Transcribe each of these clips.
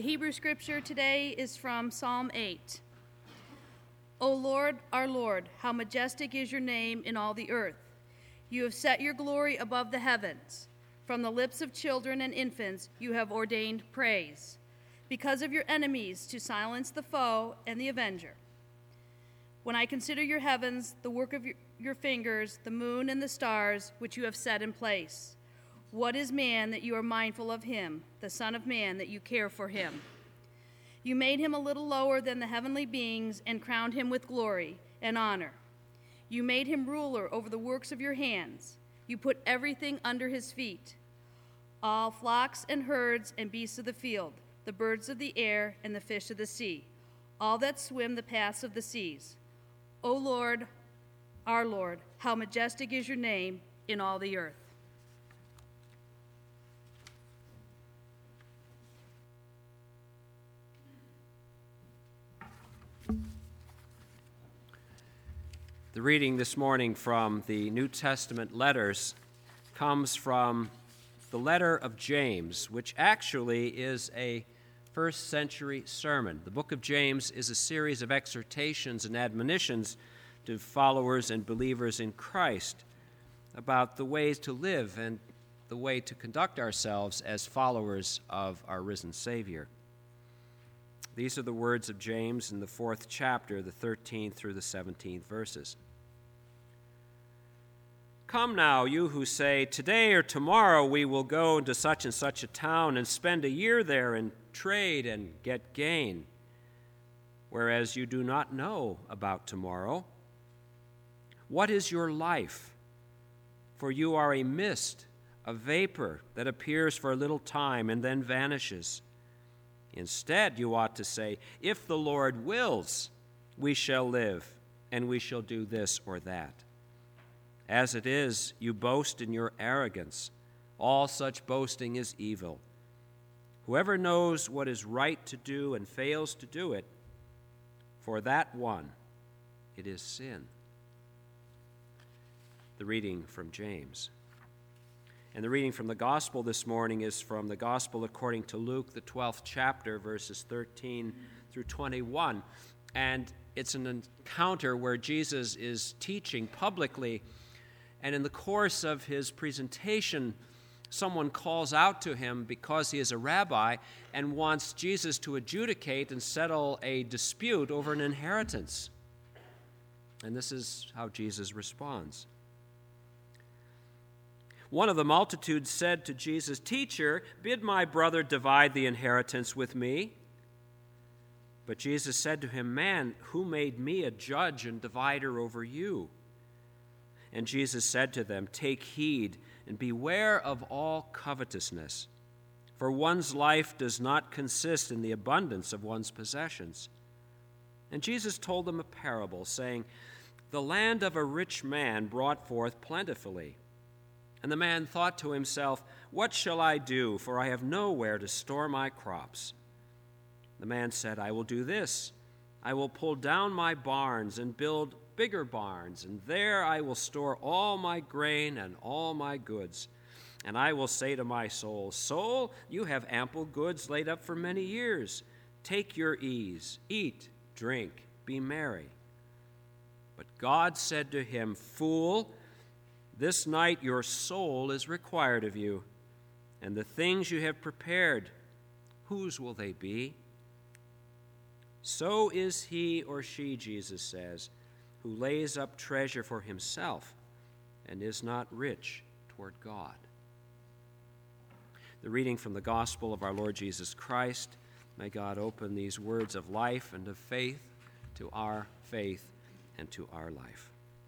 The Hebrew scripture today is from Psalm 8. O Lord, our Lord, how majestic is your name in all the earth. You have set your glory above the heavens. From the lips of children and infants you have ordained praise, because of your enemies, to silence the foe and the avenger. When I consider your heavens, the work of your fingers, the moon and the stars, which you have set in place. What is man that you are mindful of him, the Son of Man that you care for him? You made him a little lower than the heavenly beings and crowned him with glory and honor. You made him ruler over the works of your hands. You put everything under his feet, all flocks and herds and beasts of the field, the birds of the air and the fish of the sea, all that swim the paths of the seas. O Lord, our Lord, how majestic is your name in all the earth. The reading this morning from the New Testament letters comes from the letter of James, which actually is a first-century sermon. The book of James is a series of exhortations and admonitions to followers and believers in Christ about the ways to live and the way to conduct ourselves as followers of our risen Savior. These are the words of James in the 4th chapter, the 13th through the 17th verses. Come now, you who say, today or tomorrow we will go into such and such a town and spend a year there and trade and get gain, whereas you do not know about tomorrow. What is your life? For you are a mist, a vapor that appears for a little time and then vanishes. Instead, you ought to say, if the Lord wills, we shall live, and we shall do this or that. As it is, you boast in your arrogance. All such boasting is evil. Whoever knows what is right to do and fails to do it, for that one it is sin. The reading from James. And the reading from the Gospel this morning is from the Gospel according to Luke, the 12th chapter, verses 13 through 21. And it's an encounter where Jesus is teaching publicly, and in the course of his presentation, someone calls out to him because he is a rabbi and wants Jesus to adjudicate and settle a dispute over an inheritance. And this is how Jesus responds. One of the multitude said to Jesus, "Teacher, bid my brother divide the inheritance with me." But Jesus said to him, "Man, who made me a judge and divider over you?" And Jesus said to them, "Take heed and beware of all covetousness, for one's life does not consist in the abundance of one's possessions." And Jesus told them a parable, saying, "The land of a rich man brought forth plentifully. And the man thought to himself, 'What shall I do? For I have nowhere to store my crops.' The man said, 'I will do this. I will pull down my barns and build bigger barns, and there I will store all my grain and all my goods. And I will say to my soul, Soul, you have ample goods laid up for many years. Take your ease, eat, drink, be merry.' But God said to him, 'Fool, this night your soul is required of you, and the things you have prepared, whose will they be?' So is he or she," Jesus says, "who lays up treasure for himself and is not rich toward God." The reading from the Gospel of our Lord Jesus Christ. May God open these words of life and of faith to our faith and to our life.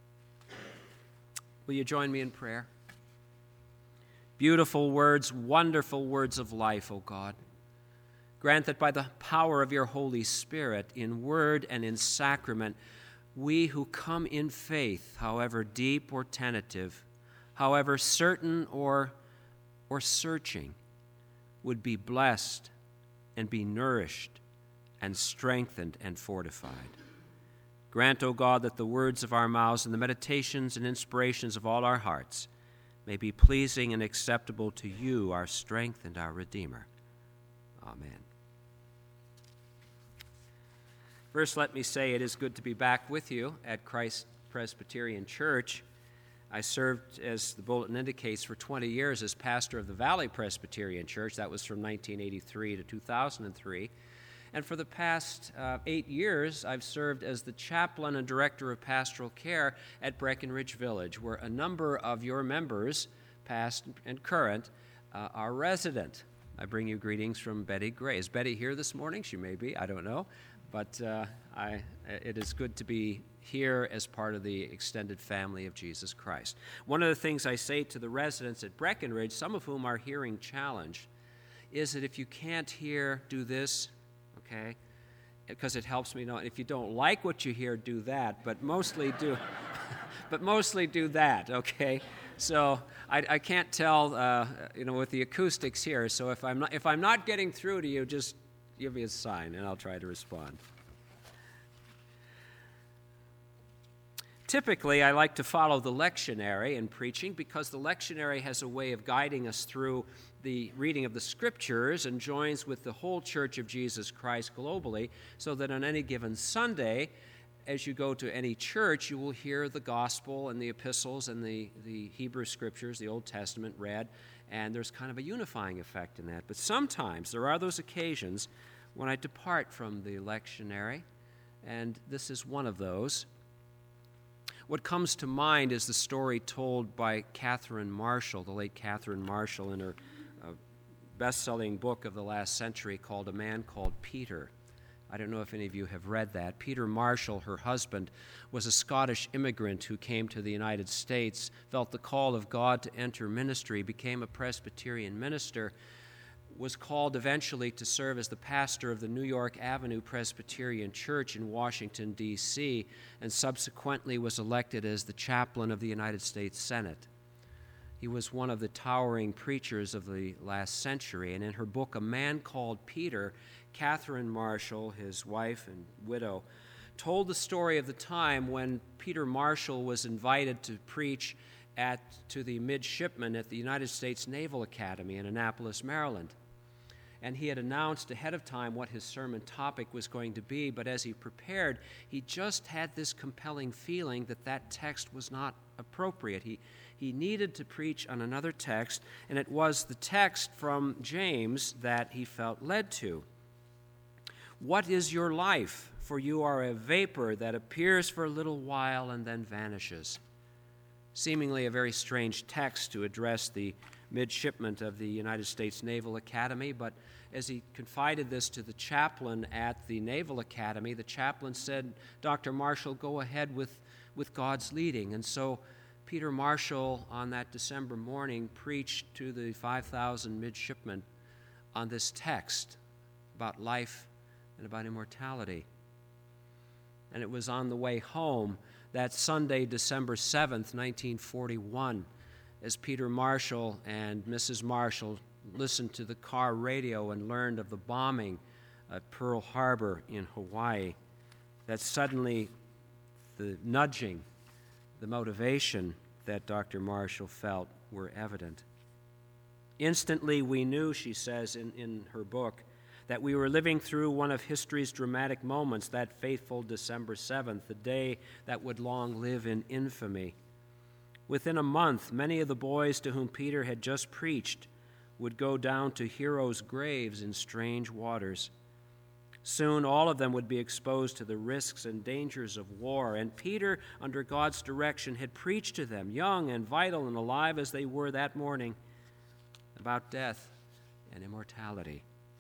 Will you join me in prayer? Beautiful words, wonderful words of life, O God. Grant that by the power of your Holy Spirit, in word and in sacrament, we who come in faith, however deep or tentative, however certain or searching, would be blessed and be nourished and strengthened and fortified. Grant, O God, that the words of our mouths and the meditations and inspirations of all our hearts may be pleasing and acceptable to you, our strength and our Redeemer. Amen. First, let me say it is good to be back with you at Christ Presbyterian Church. I served, as the bulletin indicates, for 20 years as pastor of the Valley Presbyterian Church. That was from 1983 to 2003. And for the past 8 years, I've served as the chaplain and director of pastoral care at Breckenridge Village, where a number of your members, past and current, are resident. I bring you greetings from Betty Gray. Is Betty here this morning? She may be. I don't know. But it is good to be here as part of the extended family of Jesus Christ. One of the things I say to the residents at Breckenridge, some of whom are hearing challenged, is that if you can't hear, do this, okay? Because it helps me know. If you don't like what you hear, do that, but mostly do that, okay? So I can't tell, with the acoustics here. So if I'm not getting through to you, just give me a sign, and I'll try to respond. Typically, I like to follow the lectionary in preaching because the lectionary has a way of guiding us through the reading of the Scriptures and joins with the whole Church of Jesus Christ globally, so that on any given Sunday, as you go to any church, you will hear the gospel and the epistles and the Hebrew Scriptures, the Old Testament, read, and there's kind of a unifying effect in that. But sometimes there are those occasions when I depart from the lectionary, and this is one of those. What comes to mind is the story told by Catherine Marshall, the late Catherine Marshall, in her best-selling book of the last century called A Man Called Peter. I don't know if any of you have read that. Peter Marshall, her husband, was a Scottish immigrant who came to the United States, felt the call of God to enter ministry, became a Presbyterian minister, was called eventually to serve as the pastor of the New York Avenue Presbyterian Church in Washington, D.C., and subsequently was elected as the chaplain of the United States Senate. He was one of the towering preachers of the last century, and in her book, A Man Called Peter, Catherine Marshall, his wife and widow, told the story of the time when Peter Marshall was invited to preach to the midshipmen at the United States Naval Academy in Annapolis, Maryland. And he had announced ahead of time what his sermon topic was going to be, but as he prepared, he just had this compelling feeling that text was not appropriate. He needed to preach on another text, and it was the text from James that he felt led to. What is your life? For you are a vapor that appears for a little while and then vanishes. Seemingly a very strange text to address the midshipmen of the United States Naval Academy, but as he confided this to the chaplain at the Naval Academy, the chaplain said, Dr. Marshall, go ahead with God's leading. And so Peter Marshall, on that December morning, preached to the 5,000 midshipmen on this text about life and about immortality. And it was on the way home that Sunday, December 7th, 1941, as Peter Marshall and Mrs. Marshall listened to the car radio and learned of the bombing at Pearl Harbor in Hawaii, that suddenly the nudging, the motivation that Dr. Marshall felt were evident. Instantly we knew, she says in her book, that we were living through one of history's dramatic moments, that fateful December 7th, the day that would long live in infamy. Within a month, many of the boys to whom Peter had just preached would go down to heroes' graves in strange waters. Soon all of them would be exposed to the risks and dangers of war, and Peter, under God's direction, had preached to them, young and vital and alive as they were that morning, about death and immortality.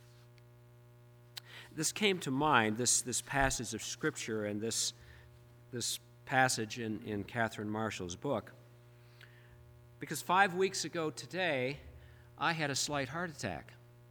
This came to mind, this passage of Scripture and this passage in Catherine Marshall's book, because 5 weeks ago today, I had a slight heart attack.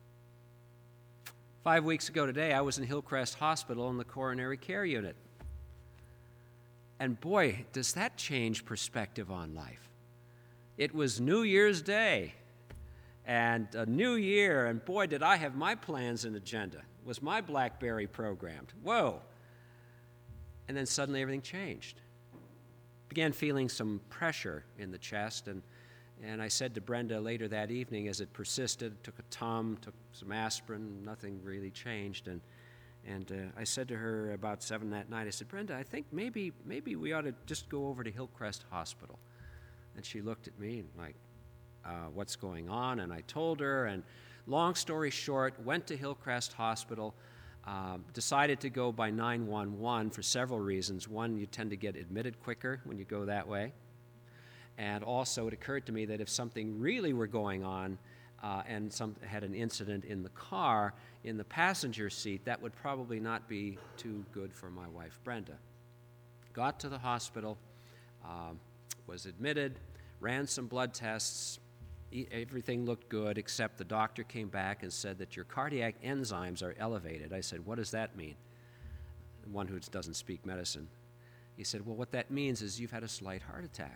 5 weeks ago today, I was in Hillcrest Hospital in the coronary care unit. And boy, does that change perspective on life. It was New Year's Day and a new year, and boy, did I have my plans and agenda. Was my BlackBerry programmed? Whoa. And then suddenly everything changed. Began feeling some pressure in the chest, and I said to Brenda later that evening as it persisted, took a Tom, took some aspirin, nothing really changed, and And I said to her about 7 that night, I said, Brenda, I think maybe we ought to just go over to Hillcrest Hospital. And she looked at me like, what's going on? And I told her, and long story short, went to Hillcrest Hospital, decided to go by 911 for several reasons. One, you tend to get admitted quicker when you go that way. And also it occurred to me that if something really were going on and had an incident in the car, in the passenger seat, that would probably not be too good for my wife, Brenda. Got to the hospital, was admitted, ran some blood tests. Everything looked good, except the doctor came back and said that your cardiac enzymes are elevated. I said, what does that mean? One who doesn't speak medicine. He said, well, what that means is you've had a slight heart attack.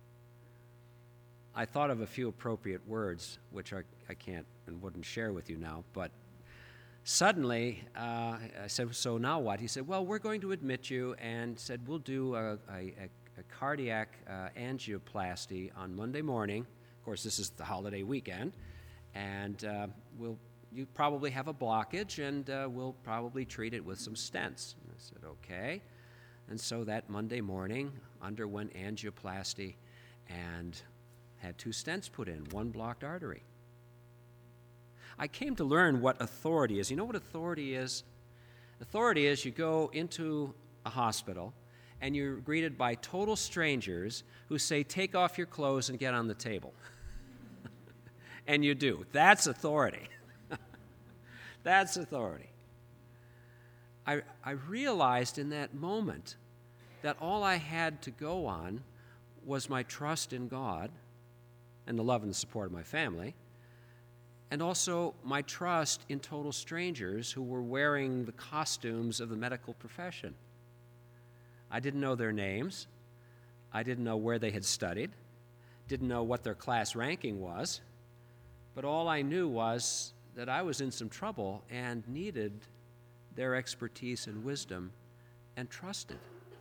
I thought of a few appropriate words, which I can't and wouldn't share with you now, but suddenly I said, so now what? He said, well, we're going to admit you, and said, we'll do a cardiac angioplasty on Monday morning. Of course, this is the holiday weekend, and you probably have a blockage, and we'll probably treat it with some stents. And I said, okay. And so that Monday morning, underwent angioplasty and had 2 stents put in, 1 blocked artery. I came to learn what authority is. You know what authority is? Authority is you go into a hospital and you're greeted by total strangers who say, take off your clothes and get on the table. And you do. That's authority. That's authority. I realized in that moment that all I had to go on was my trust in God and the love and the support of my family, and also my trust in total strangers who were wearing the costumes of the medical profession. I didn't know their names. I didn't know where they had studied. Didn't know what their class ranking was. But all I knew was that I was in some trouble and needed their expertise and wisdom and trusted.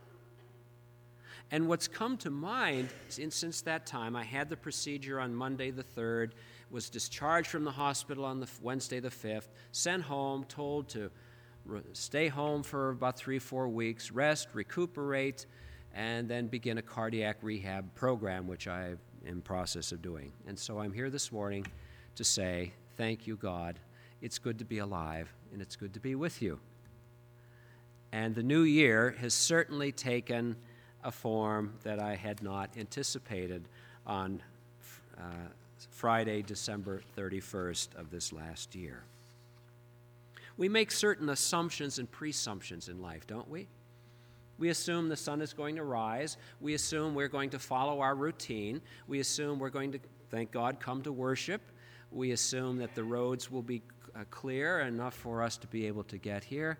And what's come to mind since that time, I had the procedure on Monday the 3rd, was discharged from the hospital on the Wednesday the 5th, sent home, told to stay home for about 3-4 weeks, rest, recuperate, and then begin a cardiac rehab program, which I am in process of doing. And so I'm here this morning to say, thank you, God. It's good to be alive, and it's good to be with you. And the new year has certainly taken a form that I had not anticipated on Friday, December 31st of this last year. We make certain assumptions and presumptions in life, don't we? We assume the sun is going to rise. We assume we're going to follow our routine. We assume we're going to, thank God, come to worship. We assume that the roads will be clear enough for us to be able to get here.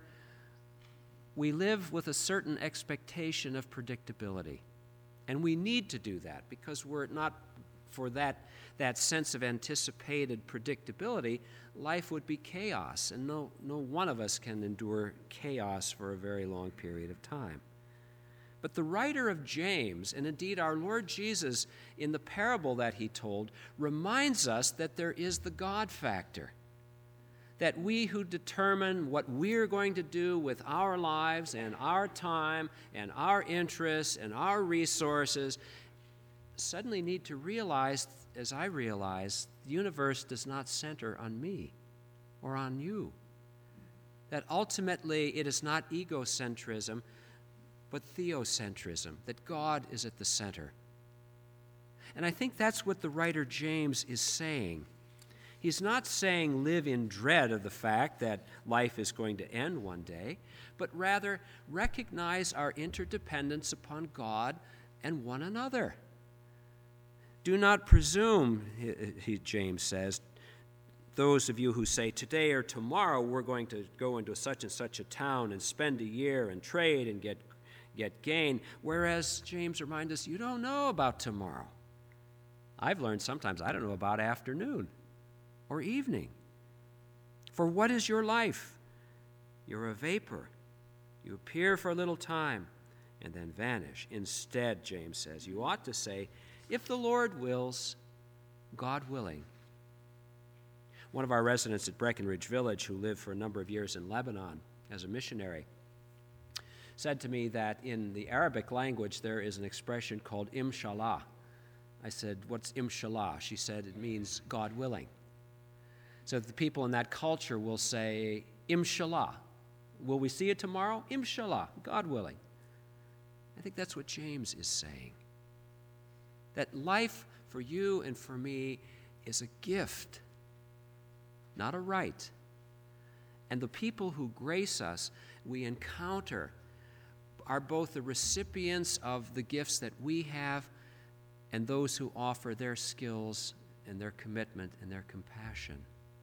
We live with a certain expectation of predictability. And we need to do that because we're not for that sense of anticipated predictability, life would be chaos. And no one of us can endure chaos for a very long period of time. But the writer of James, and indeed our Lord Jesus in the parable that he told, reminds us that there is the God factor. That we who determine what we're going to do with our lives and our time and our interests and our resources suddenly need to realize, as I realize, the universe does not center on me or on you. That ultimately it is not egocentrism, but theocentrism, that God is at the center. And I think that's what the writer James is saying. He's not saying live in dread of the fact that life is going to end one day, but rather recognize our interdependence upon God and one another. Do not presume, James says, those of you who say today or tomorrow we're going to go into such and such a town and spend a year and trade and get gain, whereas James reminds us you don't know about tomorrow. I've learned sometimes I don't know about afternoon or evening. For what is your life? You're a vapor. You appear for a little time and then vanish. Instead, James says, you ought to say, if the Lord wills, God willing. One of our residents at Breckenridge Village, who lived for a number of years in Lebanon, as a missionary, said to me that in the Arabic language there is an expression called inshallah. I said, "What's inshallah?" She said, "It means God willing." So the people in that culture will say, "Inshallah. Will we see it tomorrow? Inshallah, God willing." I think that's what James is saying. That life for you and for me is a gift, not a right. And the people who grace us, we encounter, are both the recipients of the gifts that we have and those who offer their skills and their commitment and their compassion.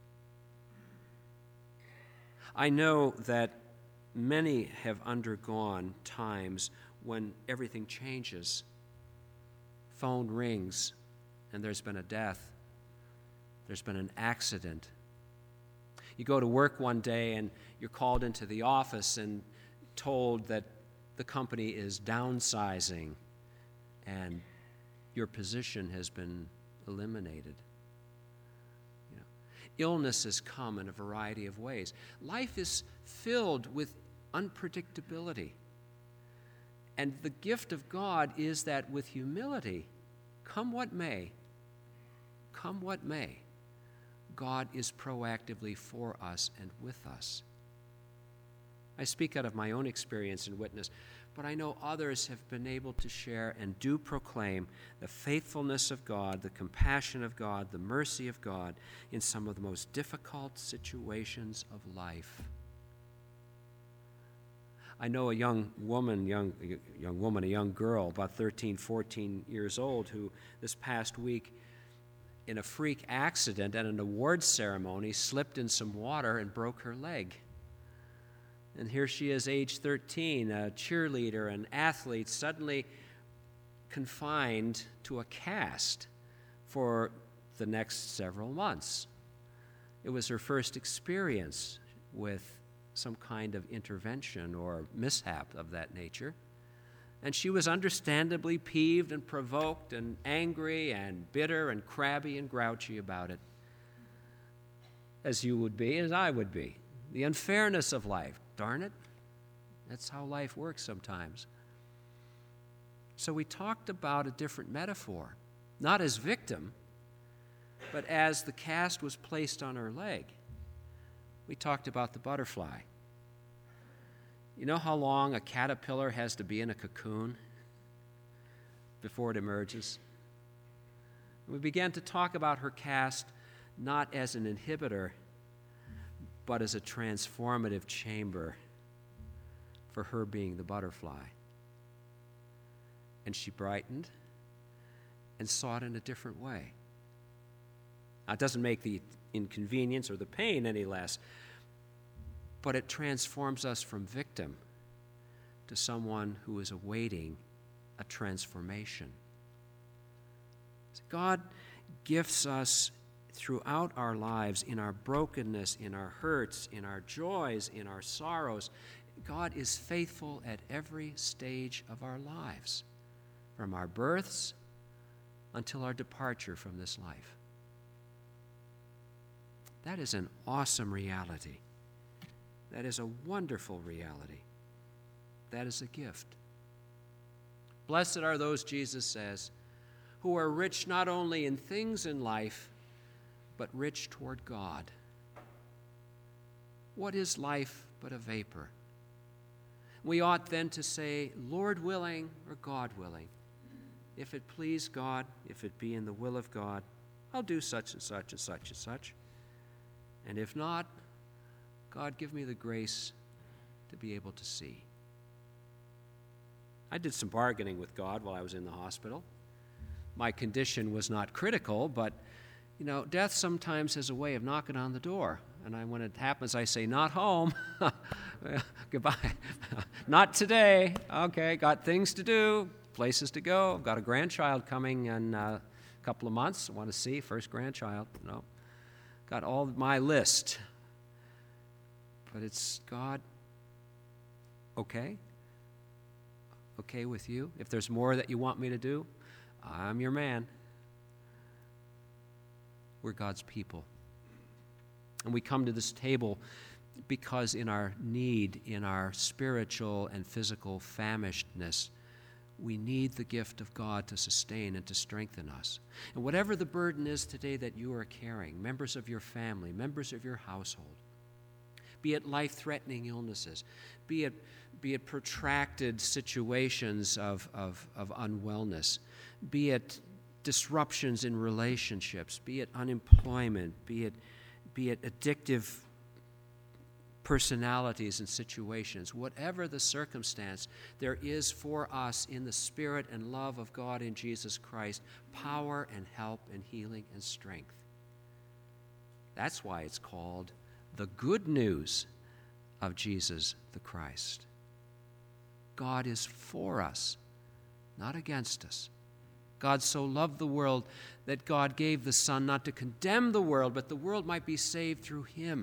I know that many have undergone times when everything changes. Phone rings and there's been a death. There's been an accident. You go to work one day and you're called into the office and told that the company is downsizing and your position has been eliminated. Illness has come in a variety of ways. Life is filled with unpredictability. And the gift of God is that with humility, come what may, God is proactively for us and with us. I speak out of my own experience and witness, but I know others have been able to share and do proclaim the faithfulness of God, the compassion of God, the mercy of God in some of the most difficult situations of life. I know a young girl, about 13, 14 years old, who this past week, in a freak accident at an awards ceremony, slipped in some water and broke her leg. And here she is, age 13, a cheerleader, an athlete, suddenly confined to a cast for the next several months. It was her first experience with some kind of intervention or mishap of that nature. And she was understandably peeved and provoked and angry and bitter and crabby and grouchy about it, as you would be, as I would be. The unfairness of life. Darn it, that's how life works sometimes. So we talked about a different metaphor, not as victim, but as the cast was placed on her leg. We talked about the butterfly. You know how long a caterpillar has to be in a cocoon before it emerges? We began to talk about her cast not as an inhibitor, but as a transformative chamber for her being the butterfly. And she brightened and saw it in a different way. Now, it doesn't make the inconvenience or the pain any less, but it transforms us from victim to someone who is awaiting a transformation. God gifts us throughout our lives, in our brokenness, in our hurts, in our joys, in our sorrows. God is faithful at every stage of our lives, from our births until our departure from this life. That is an awesome reality. That is a wonderful reality. That is a gift. Blessed are those, Jesus says, who are rich not only in things in life, but rich toward God. What is life but a vapor? We ought then to say, Lord willing or God willing. If it please God, if it be in the will of God, I'll do such and such and such and such. And if not, God, give me the grace to be able to see. I did some bargaining with God while I was in the hospital. My condition was not critical, but death sometimes has a way of knocking on the door. And when it happens, I say, not home. Goodbye. Not today. Okay, got things to do, places to go. I've got a grandchild coming in a couple of months. I want to see, first grandchild. Got all my list. But it's God, okay? Okay with you? If there's more that you want me to do, I'm your man. We're God's people. And we come to this table because in our need, in our spiritual and physical famishedness, we need the gift of God to sustain and to strengthen us. And whatever the burden is today that you are carrying, members of your family, members of your household, be it life-threatening illnesses, be it protracted situations of unwellness, be it disruptions in relationships, be it unemployment, be it addictive personalities and situations, whatever the circumstance, there is for us in the Spirit and love of God in Jesus Christ power and help and healing and strength. That's why it's called the good news of Jesus the Christ. God is for us, not against us. God so loved the world that God gave the Son not to condemn the world, but the world might be saved through him.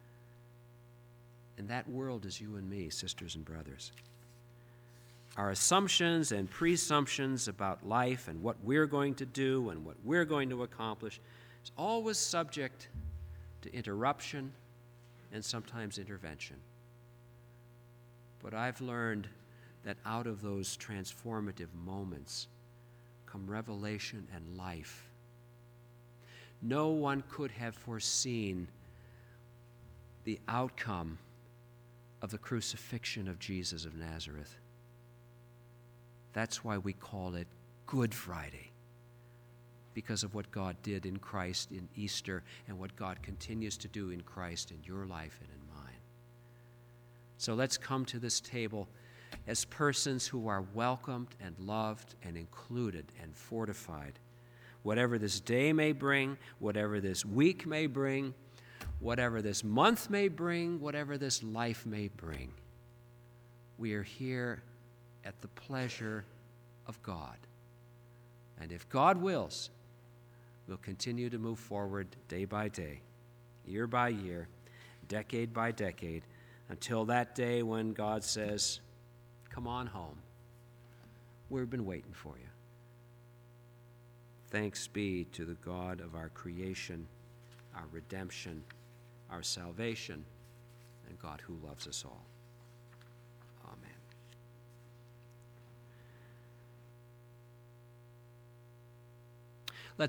And that world is you and me, sisters and brothers. Our assumptions and presumptions about life and what we're going to do and what we're going to accomplish is always subject to interruption and sometimes intervention. But I've learned that out of those transformative moments come revelation and life. No one could have foreseen the outcome of the crucifixion of Jesus of Nazareth. That's why we call it Good Friday, because of what God did in Christ in Easter and what God continues to do in Christ in your life and in mine. So let's come to this table as persons who are welcomed and loved and included and fortified. Whatever this day may bring, whatever this week may bring, whatever this month may bring, whatever this life may bring, we are here at the pleasure of God. And if God wills, we'll continue to move forward day by day, year by year, decade by decade, until that day when God says, "Come on home. We've been waiting for you." Thanks be to the God of our creation, our redemption, our salvation, and God who loves us all.